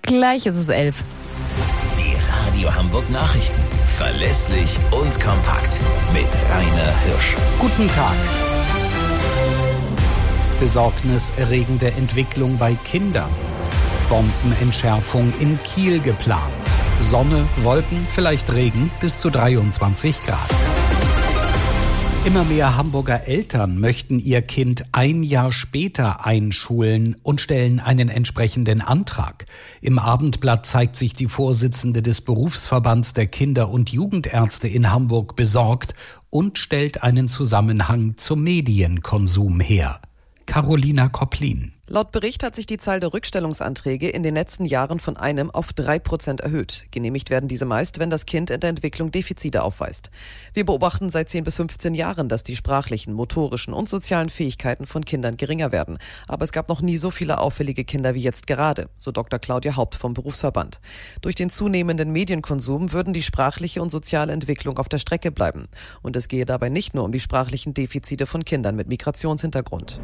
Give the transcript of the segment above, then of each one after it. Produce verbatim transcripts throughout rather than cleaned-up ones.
Gleich ist es elf. Die Radio Hamburg Nachrichten. Verlässlich und kompakt. Mit Rainer Hirsch. Guten Tag. Besorgniserregende Entwicklung bei Kindern. Bombenentschärfung in Kiel geplant. Sonne, Wolken, vielleicht Regen bis zu dreiundzwanzig Grad. Immer mehr Hamburger Eltern möchten ihr Kind ein Jahr später einschulen und stellen einen entsprechenden Antrag. Im Abendblatt zeigt sich die Vorsitzende des Berufsverbands der Kinder- und Jugendärzte in Hamburg besorgt und stellt einen Zusammenhang zum Medienkonsum her. Carolina Kopplin. Laut Bericht hat sich die Zahl der Rückstellungsanträge in den letzten Jahren von einem auf drei Prozent erhöht. Genehmigt werden diese meist, wenn das Kind in der Entwicklung Defizite aufweist. Wir beobachten seit zehn bis fünfzehn Jahren, dass die sprachlichen, motorischen und sozialen Fähigkeiten von Kindern geringer werden. Aber es gab noch nie so viele auffällige Kinder wie jetzt gerade, so Doktor Claudia Haupt vom Berufsverband. Durch den zunehmenden Medienkonsum würden die sprachliche und soziale Entwicklung auf der Strecke bleiben. Und es gehe dabei nicht nur um die sprachlichen Defizite von Kindern mit Migrationshintergrund.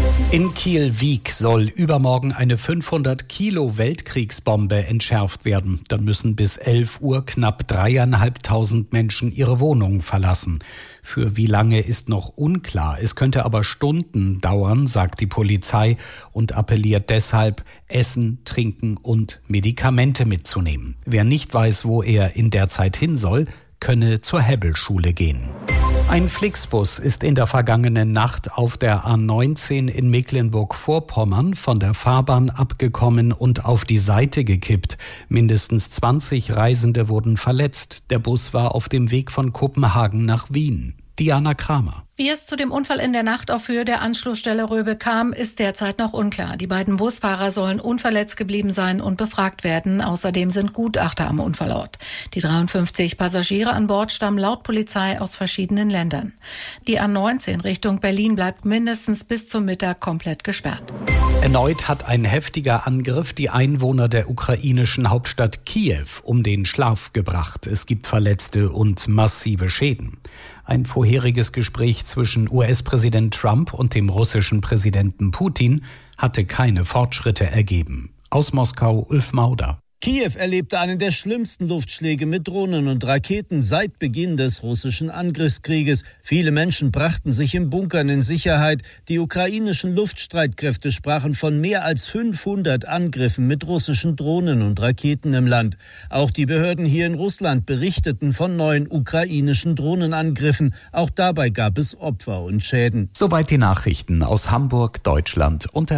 In Kiel-Wiek soll übermorgen eine fünfhundert Kilo Weltkriegsbombe entschärft werden. Dann müssen bis elf Uhr knapp dreieinhalbtausend Menschen ihre Wohnungen verlassen. Für wie lange ist noch unklar. Es könnte aber Stunden dauern, sagt die Polizei und appelliert deshalb, Essen, Trinken und Medikamente mitzunehmen. Wer nicht weiß, wo er in der Zeit hin soll, könne zur Hebbelschule gehen. Ein Flixbus ist in der vergangenen Nacht auf der A neunzehn in Mecklenburg-Vorpommern von der Fahrbahn abgekommen und auf die Seite gekippt. Mindestens zwanzig Reisende wurden verletzt. Der Bus war auf dem Weg von Kopenhagen nach Wien. Diana Kramer. Wie es zu dem Unfall in der Nacht auf Höhe der Anschlussstelle Röbe kam, ist derzeit noch unklar. Die beiden Busfahrer sollen unverletzt geblieben sein und befragt werden. Außerdem sind Gutachter am Unfallort. Die dreiundfünfzig Passagiere an Bord stammen laut Polizei aus verschiedenen Ländern. Die A neunzehn Richtung Berlin bleibt mindestens bis zum Mittag komplett gesperrt. Erneut hat ein heftiger Angriff die Einwohner der ukrainischen Hauptstadt Kiew um den Schlaf gebracht. Es gibt Verletzte und massive Schäden. Ein vorheriges Gespräch zwischen U S-Präsident Trump und dem russischen Präsidenten Putin hatte keine Fortschritte ergeben. Aus Moskau Ulf Mauder. Kiew erlebte einen der schlimmsten Luftschläge mit Drohnen und Raketen seit Beginn des russischen Angriffskrieges. Viele Menschen brachten sich in Bunkern in Sicherheit. Die ukrainischen Luftstreitkräfte sprachen von mehr als fünfhundert Angriffen mit russischen Drohnen und Raketen im Land. Auch die Behörden hier in Russland berichteten von neuen ukrainischen Drohnenangriffen. Auch dabei gab es Opfer und Schäden. Soweit die Nachrichten aus Hamburg, Deutschland und der